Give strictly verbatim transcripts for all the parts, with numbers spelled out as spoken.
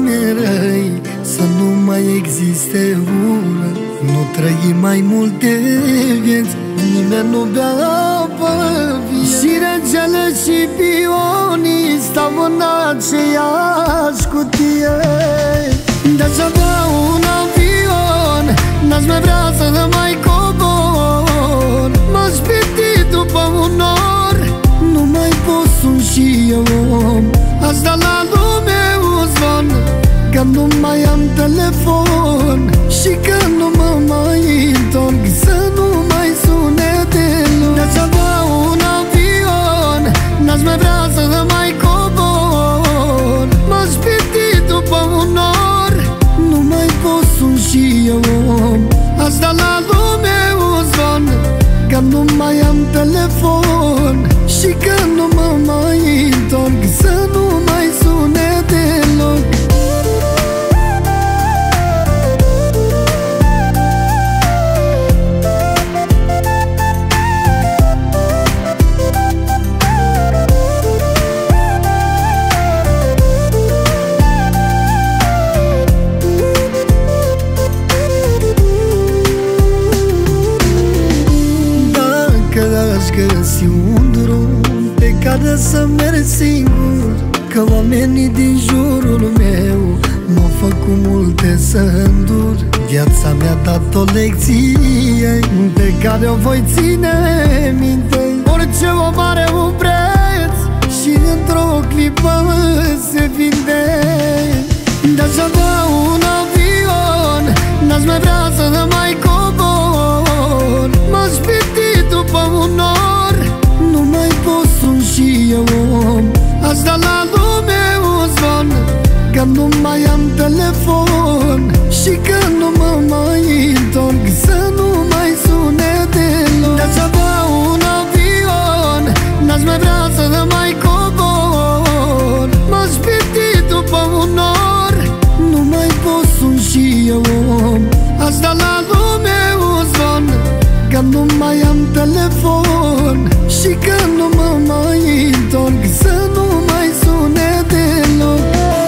mi-e răi, să nu mai existe ură. Nu trăi mai multe vieți, nimeni nu bea apă vie. Și regele și pionii stau în aceeași cutie. De-aș avea un avion, n-aș mai vrea să mai cobor. M-aș piti după un nor, nu mai pot, sunt și eu om. Aș da la lume un zvon, că nu mai am telefon și că nu mă mai întorc, să nu mai sune deloc. De-aș avea un avion, n-aș mai vrea să mai cobor. M-aș piti după un nor, nu mai pot, sunt și eu om. Aș da la lume un zvon, că nu mai am telefon și că nu mă mai întorc, să nu mai sune deloc. Aș găsi un drum pe care să merg singur, că oamenii din jurul meu m-au făcut multe să îndur. Viața mi-a dat o lecție pe care o voi ține minte. Orice om are un preț și într-o clipă se vinde. De-aș avea un avion, n-aș mai vrea să mai cobor. M-aș piti după un nor, nu mai pot, sunt și eu om. Aș da la lume un zvon, că nu mai am telefon și că nu mă mai întorc, să nu mai sune deloc. De-aș avea un avion, n-aș mai vrea să mai cobor. M-aș piti după un nor, nu mai pot, sunt și eu om. Aș da la lume un zvon, că nu mai am telefon și că nu mă mai întorc, să nu mai sune deloc.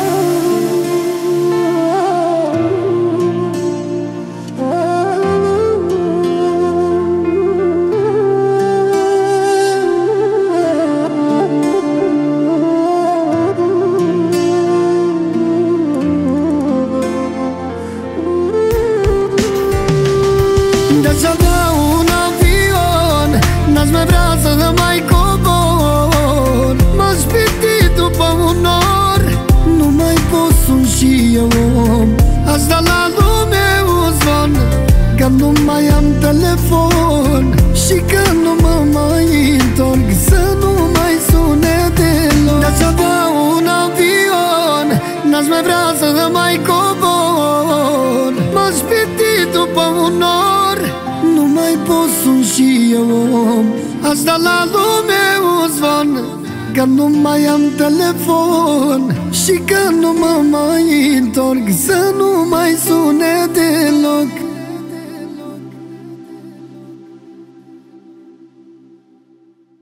De-aș avea un avion, n-aș mai vrea să mai cobor. M-aș piti după un nor, nu mai pot, sunt și eu om. Aș da la lume un zvon, că nu mai am telefon și că nu mă mai întorc, să nu mai sune deloc. De-aș avea un avion, n-aș mai vrea să mai cobor. M-aș piti după un nor, nu mai pot, sunt și eu om. Aș da la lume un zvon, că nu mai am telefon și că nu mă mai întorc, să nu mai sune deloc.